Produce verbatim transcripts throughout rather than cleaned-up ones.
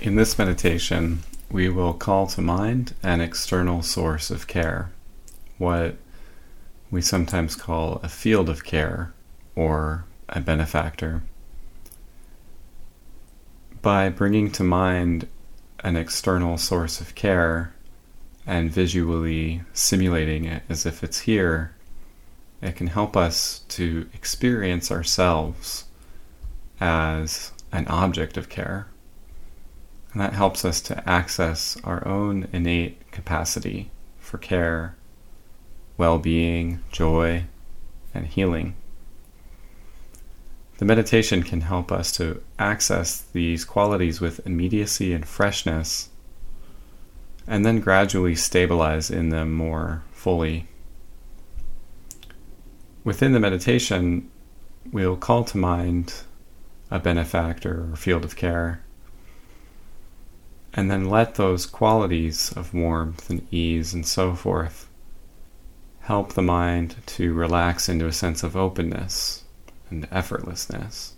In this meditation, we will call to mind an external source of care, what we sometimes call a field of care or a benefactor. By bringing to mind an external source of care and visually simulating it as if it's here, it can help us to experience ourselves as an object of care. And that helps us to access our own innate capacity for care, well-being, joy, and healing. The meditation can help us to access these qualities with immediacy and freshness, and then gradually stabilize in them more fully. Within the meditation, we'll call to mind a benefactor or field of care, and then let those qualities of warmth and ease and so forth help the mind to relax into a sense of openness and effortlessness.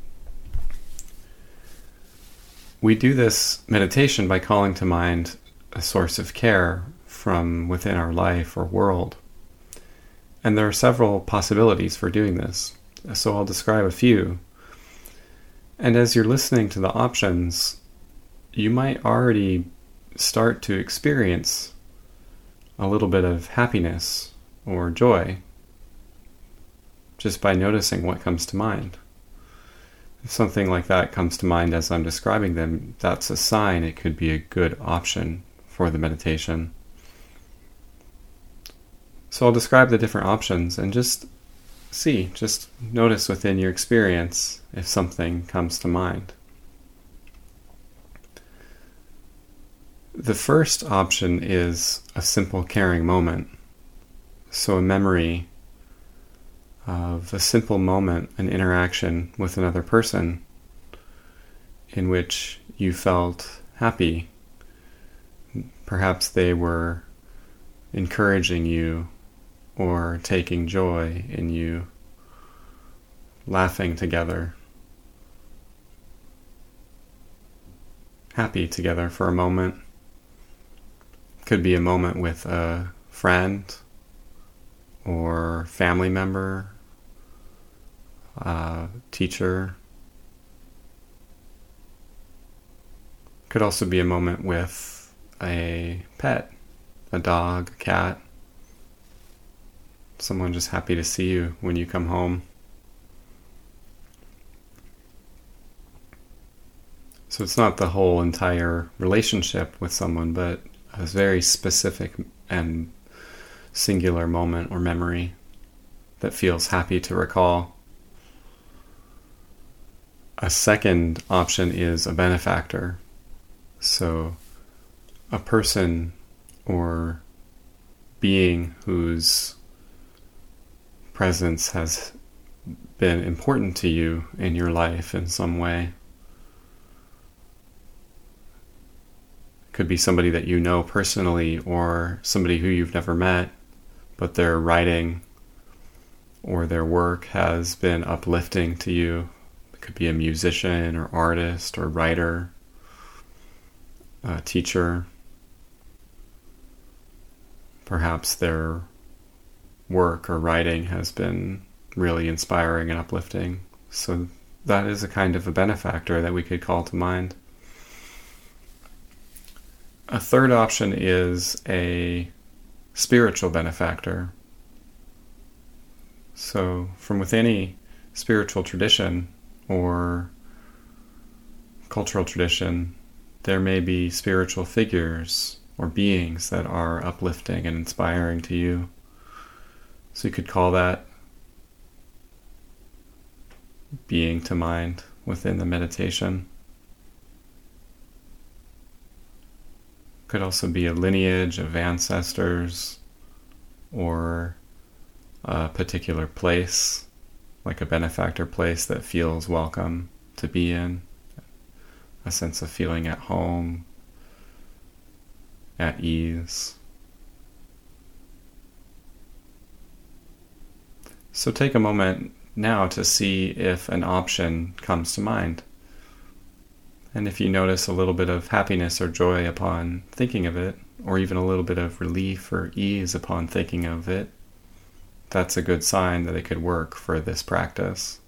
We do this meditation by calling to mind a source of care from within our life or world. And there are several possibilities for doing this, so I'll describe a few. And as you're listening to the options, you might already start to experience a little bit of happiness or joy just by noticing what comes to mind. If something like that comes to mind as I'm describing them, that's a sign it could be a good option for the meditation. So I'll describe the different options and just see, just notice within your experience if something comes to mind. The first option is a simple caring moment. So a memory of a simple moment, an interaction with another person in which you felt happy. Perhaps they were encouraging you or taking joy in you, laughing together, happy together for a moment. Could be a moment with a friend or family member, a teacher. Could also be a moment with a pet, a dog, a cat, someone just happy to see you when you come home. So it's not the whole entire relationship with someone, but a very specific and singular moment or memory that feels happy to recall. A second option is a benefactor. So a person or being whose presence has been important to you in your life in some way. Could be somebody that you know personally or somebody who you've never met, but their writing or their work has been uplifting to you. It could be a musician or artist or writer, a teacher. Perhaps their work or writing has been really inspiring and uplifting. So that is a kind of a benefactor that we could call to mind. A third option is a spiritual benefactor. So from within any spiritual tradition or cultural tradition, there may be spiritual figures or beings that are uplifting and inspiring to you. So you could call that being to mind within the meditation. Could also be a lineage of ancestors or a particular place, like a benefactor place that feels welcome to be in, a sense of feeling at home, at ease. So take a moment now to see if an option comes to mind. And if you notice a little bit of happiness or joy upon thinking of it, or even a little bit of relief or ease upon thinking of it, that's a good sign that it could work for this practice.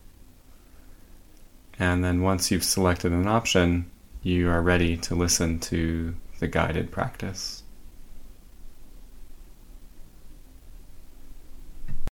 And then once you've selected an option, you are ready to listen to the guided practice.